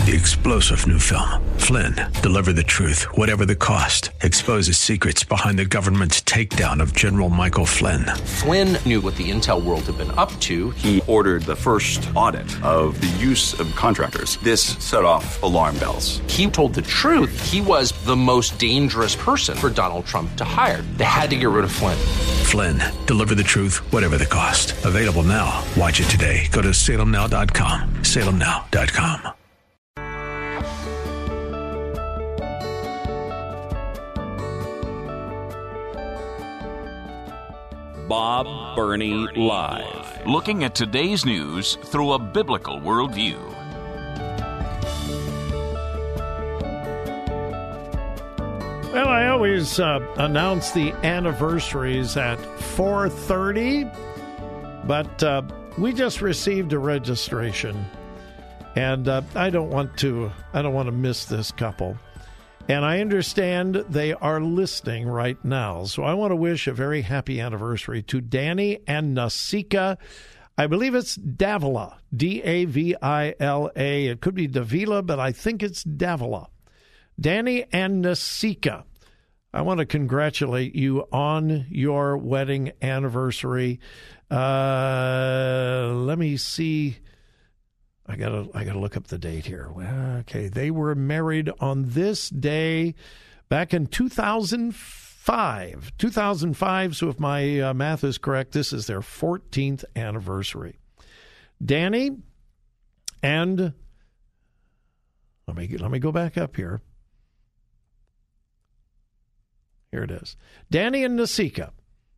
The explosive new film, Flynn, deliver the truth, whatever the cost, exposes secrets behind the government's takedown of General Michael Flynn. Flynn knew what the intel world had been up to. He ordered the first audit of the use of contractors. This set off alarm bells. He told the truth. He was the most dangerous person for Donald Trump to hire. They had to get rid of Flynn. Flynn, deliver the truth, whatever the cost. Available now. Watch it today. Go to salemnow.com. salemnow.com. Bob Burney Live. Looking at today's news through a biblical worldview. Well, I always announce the anniversaries at 4:30, but we just received a registration, and I don't want to miss this couple. And I understand they are listening right now. So I want to wish a very happy anniversary to Danny and Nasika. I believe it's Davila, D-A-V-I-L-A. It could be Davila, but I think it's Davila. Danny and Nasika, I want to congratulate you on your wedding anniversary. Let me see. I gotta look up the date here. Okay, they were married on this day back in 2005. 2005, so if my math is correct, this is their 14th anniversary. Danny and let me go back up here. Here it is. Danny and Nasika.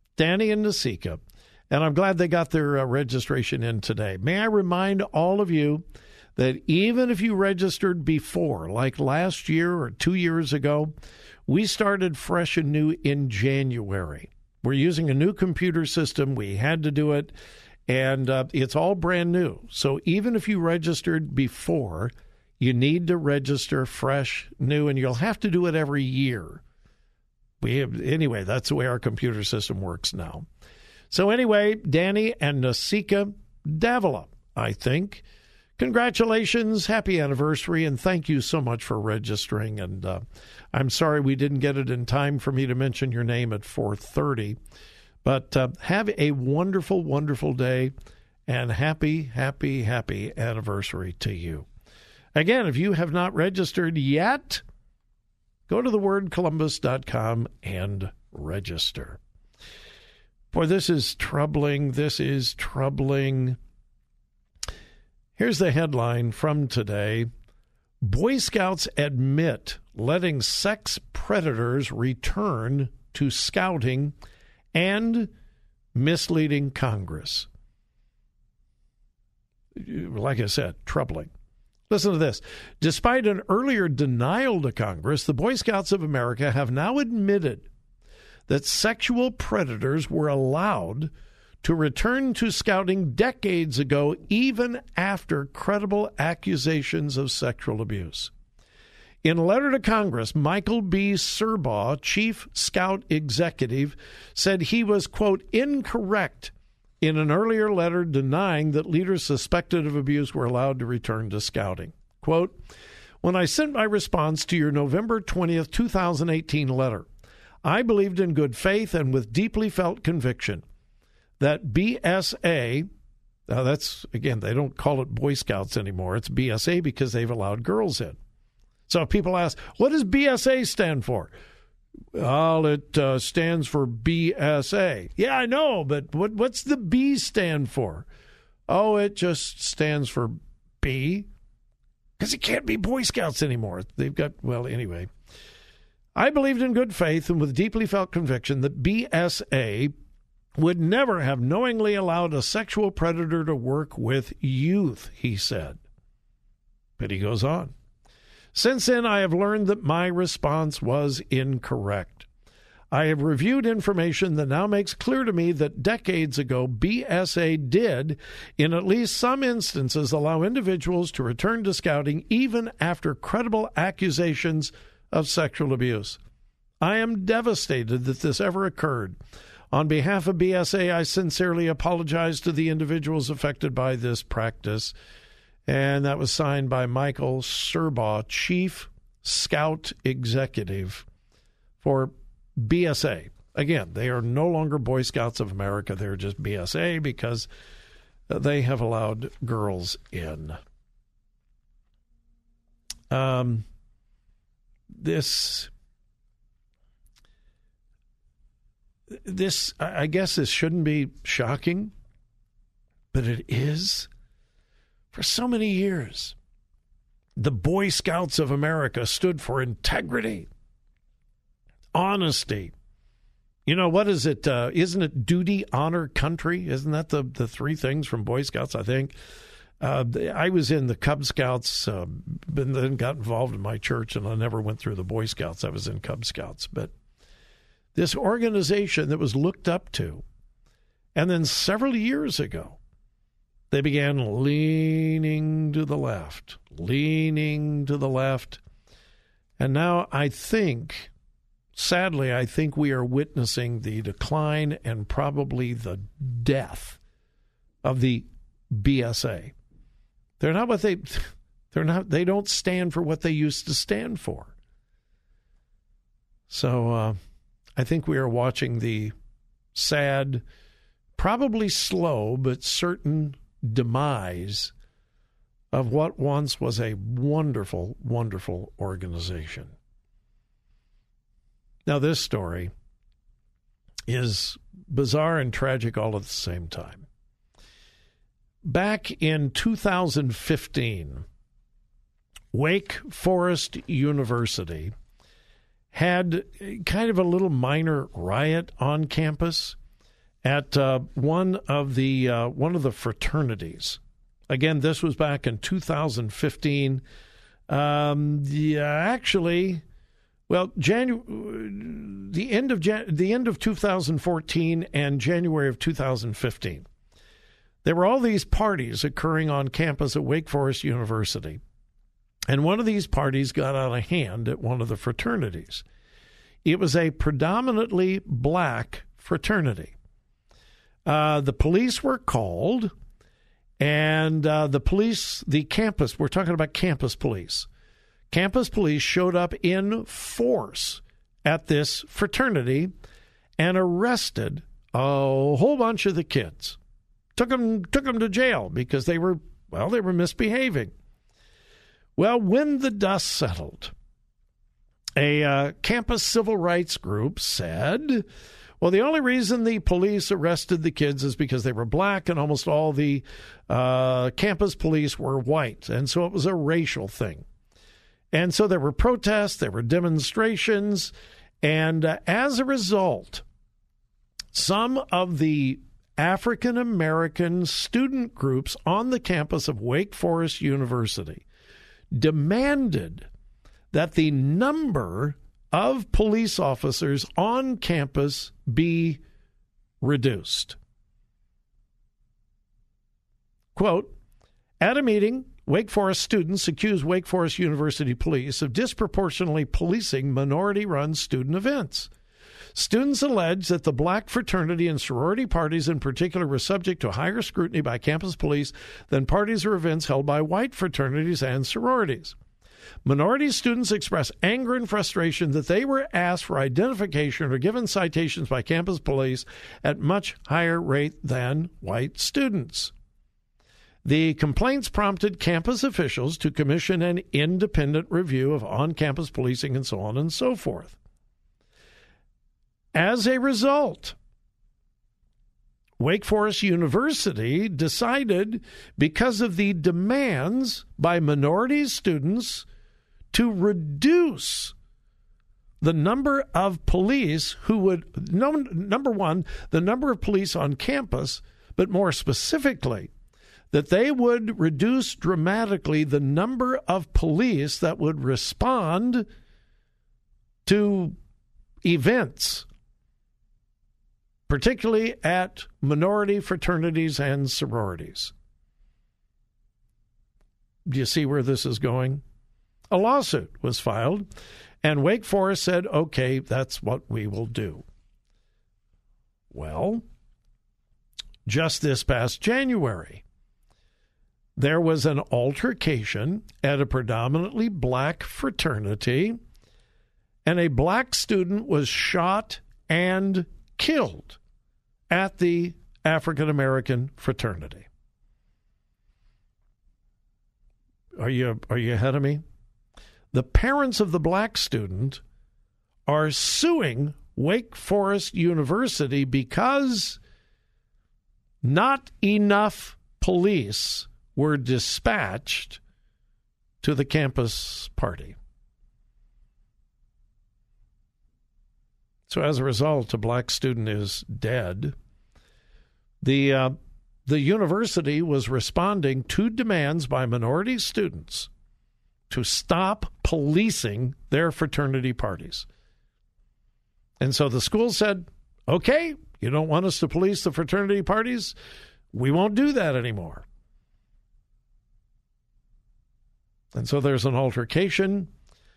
And I'm glad they got their registration in today. May I remind all of you that even if you registered before, like last year or 2 years ago, we started fresh and new in January. We're using a new computer system. We had to do it, and it's all brand new. So even if you registered before, you need to register fresh, new, and you'll have to do it every year. Anyway, that's the way our computer system works now. So anyway, Danny and Nasika Davila, I think. Congratulations, happy anniversary, and thank you so much for registering. And I'm sorry we didn't get it in time for me to mention your name at 4:30. But have a wonderful, wonderful day, and happy, happy, happy anniversary to you. Again, if you have not registered yet, go to thewordcolumbus.com and register. Boy, this is troubling. Here's the headline from today. Boy Scouts admit letting sex predators return to scouting and misleading Congress. Like I said, troubling. Listen to this. Despite an earlier denial to Congress, the Boy Scouts of America have now admitted that sexual predators were allowed to return to scouting decades ago, even after credible accusations of sexual abuse. In a letter to Congress, Michael B. Serbaugh, Chief Scout Executive, said he was, quote, incorrect in an earlier letter denying that leaders suspected of abuse were allowed to return to scouting. Quote, when I sent my response to your November 20th, 2018 letter, I believed in good faith and with deeply felt conviction that BSA, now that's, again, they don't call it Boy Scouts anymore. It's BSA because they've allowed girls in. So people ask, what does BSA stand for? Well, it stands for BSA. Yeah, I know, but what's the B stand for? Oh, it just stands for B, because it can't be Boy Scouts anymore. They've got, well, anyway. I believed in good faith and with deeply felt conviction that BSA would never have knowingly allowed a sexual predator to work with youth, he said. But he goes on. Since then, I have learned that my response was incorrect. I have reviewed information that now makes clear to me that decades ago, BSA did, in at least some instances, allow individuals to return to scouting even after credible accusations of sexual abuse. I am devastated that this ever occurred. On behalf of BSA, I sincerely apologize to the individuals affected by this practice. And that was signed by Michael Serbaugh, Chief Scout Executive for BSA. Again, they are no longer Boy Scouts of America. They're just BSA because they have allowed girls in. This, I guess this shouldn't be shocking, but it is. For so many years, the Boy Scouts of America stood for integrity, honesty. You know, what is it? Isn't it duty, honor, country? Isn't that the three things from Boy Scouts, I think? I was in the Cub Scouts, but then got involved in my church, and I never went through the Boy Scouts. I was in Cub Scouts. But this organization that was looked up to, and then several years ago, they began leaning to the left. And now I think, sadly, we are witnessing the decline and probably the death of the BSA. They don't stand for what they used to stand for. So I think we are watching the sad, probably slow, but certain demise of what once was a wonderful, wonderful organization. Now, this story is bizarre and tragic all at the same time. Back in 2015, Wake Forest University had kind of a little minor riot on campus at one of the fraternities. Again, this was back in 2015. The end of 2014 and January of 2015. There were all these parties occurring on campus at Wake Forest University. And one of these parties got out of hand at one of the fraternities. It was a predominantly black fraternity. The police were called, and the campus, we're talking about campus police. Campus police showed up in force at this fraternity and arrested a whole bunch of the kids. Took them to jail because they were misbehaving. Well, when the dust settled, a campus civil rights group said, well, the only reason the police arrested the kids is because they were black, and almost all the campus police were white. And so it was a racial thing. And so there were protests, there were demonstrations, and as a result, some of the African-American student groups on the campus of Wake Forest University demanded that the number of police officers on campus be reduced. Quote, at a meeting, Wake Forest students accused Wake Forest University police of disproportionately policing minority-run student events. Students alleged that the black fraternity and sorority parties in particular were subject to higher scrutiny by campus police than parties or events held by white fraternities and sororities. Minority students expressed anger and frustration that they were asked for identification or given citations by campus police at much higher rate than white students. The complaints prompted campus officials to commission an independent review of on-campus policing and so on and so forth. As a result, Wake Forest University decided, because of the demands by minority students, to reduce the number of police who would, number one, the number of police on campus, but more specifically, that they would reduce dramatically the number of police that would respond to events, particularly at minority fraternities and sororities. Do you see where this is going? A lawsuit was filed, and Wake Forest said, okay, that's what we will do. Well, just this past January, there was an altercation at a predominantly black fraternity, and a black student was shot and killed at the African American fraternity. Are you ahead of me? The parents of the black student are suing Wake Forest University because not enough police were dispatched to the campus party. So as a result, a black student is dead. The university was responding to demands by minority students to stop policing their fraternity parties. And so the school said, okay, you don't want us to police the fraternity parties? We won't do that anymore. And so there's an altercation.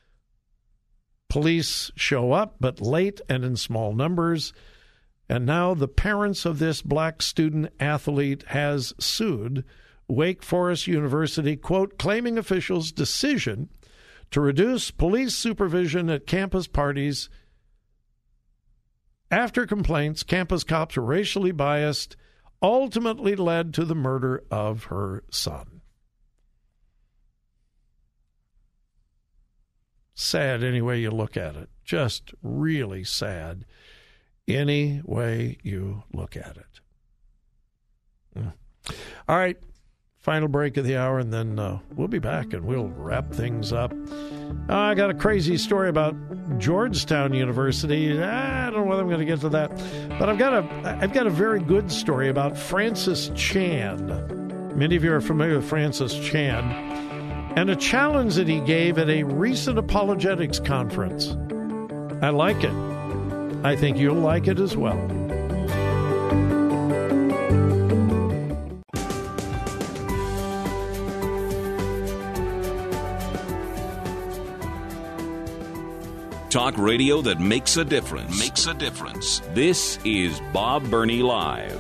Police show up, but late and in small numbers. And now the parents of this black student athlete has sued Wake Forest University, quote, claiming officials' decision to reduce police supervision at campus parties after complaints campus cops were racially biased ultimately led to the murder of her son. Sad any way you look at it. Just really sad any way you look at it. All right, final break of the hour, and then we'll be back and we'll wrap things up. I got a crazy story about Georgetown University. I don't know whether I'm going to get to that, but I've got a very good story about Francis Chan. Many of you are familiar with Francis Chan, and a challenge that he gave at a recent apologetics conference. I like it. I think you'll like it as well. Talk radio that makes a difference. Makes a difference. This is Bob Burney Live.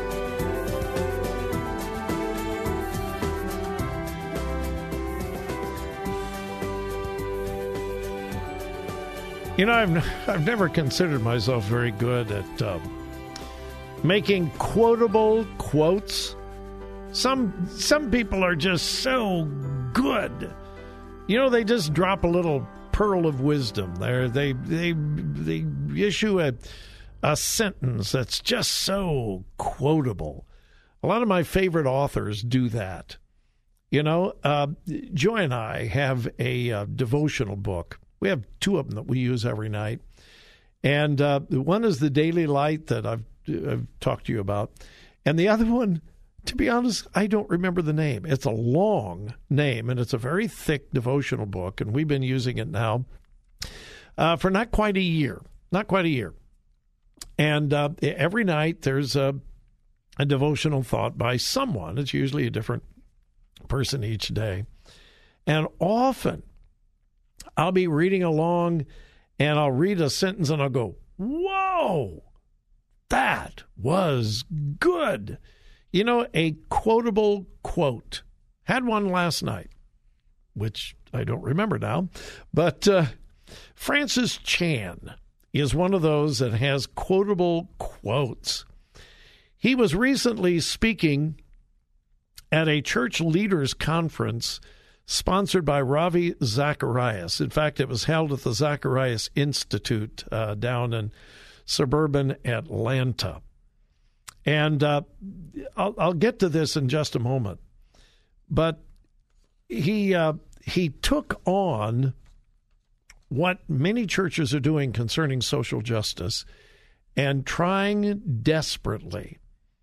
You know, I've never considered myself very good at making quotable quotes. Some people are just so good. You know, they just drop a little pearl of wisdom there. They issue a sentence that's just so quotable. A lot of my favorite authors do that. You know, Joy and I have a devotional book. We have two of them that we use every night. And one is the Daily Light that I've talked to you about. And the other one, to be honest, I don't remember the name. It's a long name, and it's a very thick devotional book. And we've been using it now for not quite a year. Not quite a year. And every night there's a devotional thought by someone. It's usually a different person each day. And often I'll be reading along, and I'll read a sentence, and I'll go, whoa, that was good. You know, a quotable quote. Had one last night, which I don't remember now. But Francis Chan is one of those that has quotable quotes. He was recently speaking at a church leaders conference sponsored by Ravi Zacharias. In fact, it was held at the Zacharias Institute down in suburban Atlanta. And I'll get to this in just a moment. But he took on what many churches are doing concerning social justice and trying desperately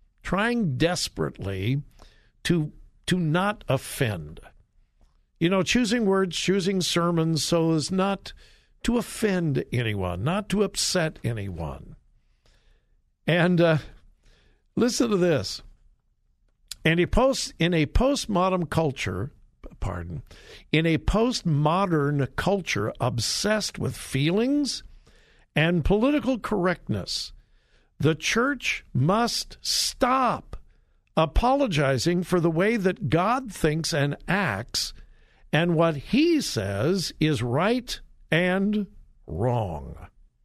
to not offend. You know, choosing words, choosing sermons so as not to offend anyone, not to upset anyone. And listen to this. And he posts, in a postmodern culture obsessed with feelings and political correctness, the church must stop apologizing for the way that God thinks and acts and what he says is right and wrong.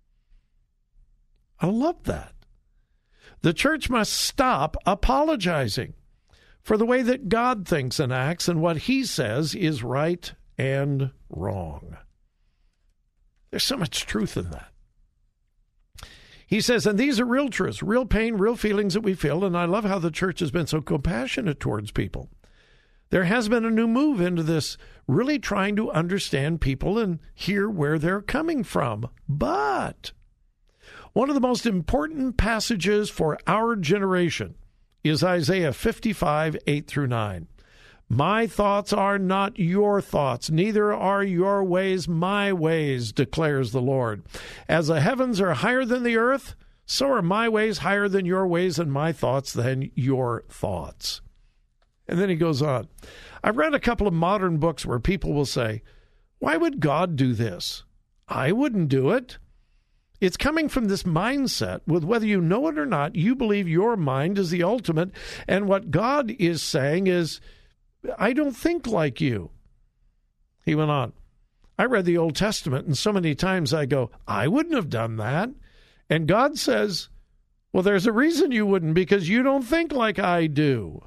I love that. The church must stop apologizing for the way that God thinks and acts and what he says is right and wrong. There's so much truth in that. He says, and these are real truths, real pain, real feelings that we feel, and I love how the church has been so compassionate towards people. There has been a new move into this, really trying to understand people and hear where they're coming from. But one of the most important passages for our generation is Isaiah 55, 8 through 9. My thoughts are not your thoughts, neither are your ways my ways, declares the Lord. As the heavens are higher than the earth, so are my ways higher than your ways, and my thoughts than your thoughts. And then he goes on. I've read a couple of modern books where people will say, why would God do this? I wouldn't do it. It's coming from this mindset with whether you know it or not, you believe your mind is the ultimate, and what God is saying is, I don't think like you. He went on. I read the Old Testament, and so many times I go, I wouldn't have done that. And God says, well, there's a reason you wouldn't, because you don't think like I do.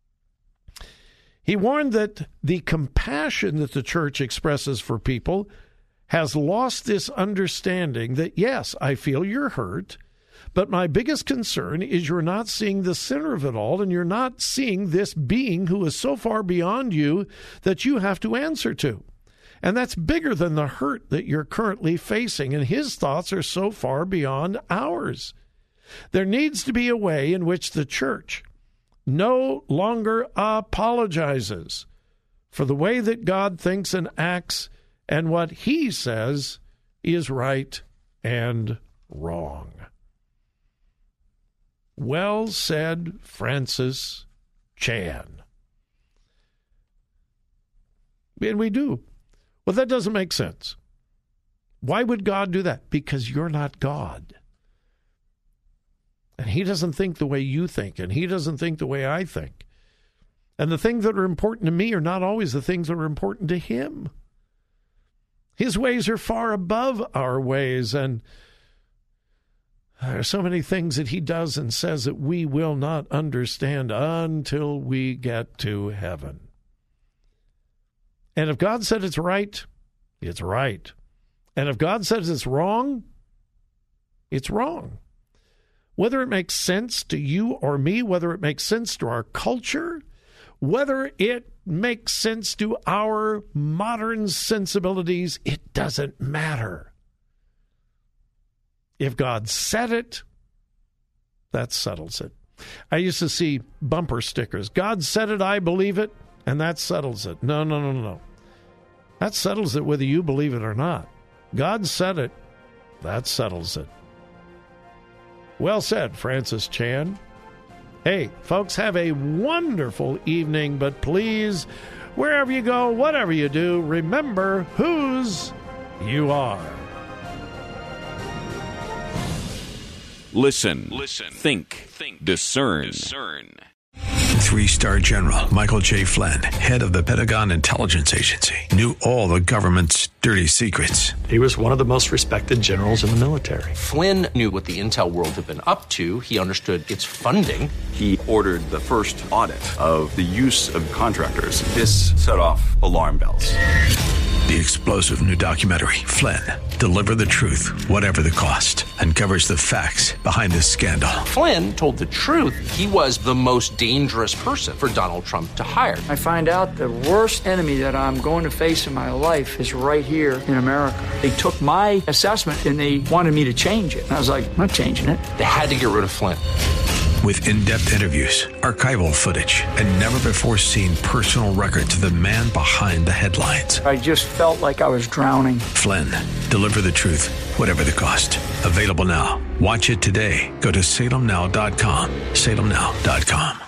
He warned that the compassion that the church expresses for people has lost this understanding that, yes, I feel you're hurt, but my biggest concern is you're not seeing the center of it all, and you're not seeing this being who is so far beyond you that you have to answer to. And that's bigger than the hurt that you're currently facing, and his thoughts are so far beyond ours. There needs to be a way in which the church no longer apologizes for the way that God thinks and acts and what he says is right and wrong. Well said, Francis Chan. And we do. Well, that doesn't make sense. Why would God do that? Because you're not God. And he doesn't think the way you think, and he doesn't think the way I think. And the things that are important to me are not always the things that are important to him. His ways are far above our ways, and there are so many things that he does and says that we will not understand until we get to heaven. And if God said it's right, it's right. And if God says it's wrong, it's wrong. Whether it makes sense to you or me, whether it makes sense to our culture, whether it makes sense to our modern sensibilities, it doesn't matter. If God said it, that settles it. I used to see bumper stickers. God said it, I believe it, and that settles it. No. That settles it whether you believe it or not. God said it, that settles it. Well said, Francis Chan. Hey, folks, have a wonderful evening, but please, wherever you go, whatever you do, remember whose you are. Listen, think, discern. 3-star General Michael J. Flynn, head of the Pentagon Intelligence Agency, knew all the government's dirty secrets. He was one of the most respected generals in the military. Flynn knew what the intel world had been up to. He understood its funding. He ordered the first audit of the use of contractors. This set off alarm bells. The explosive new documentary, Flynn, Deliver the Truth, Whatever the Cost, uncovers the facts behind this scandal. Flynn told the truth. He was the most dangerous person for Donald Trump to hire. I find out the worst enemy that I'm going to face in my life is right here in America. They took my assessment and they wanted me to change it. And I was like, I'm not changing it. They had to get rid of Flynn. With in-depth interviews, archival footage, and never-before-seen personal records of the man behind the headlines. I just felt like I was drowning. Flynn, Deliver the Truth, Whatever the Cost. Available now. Watch it today. Go to salemnow.com. salemnow.com.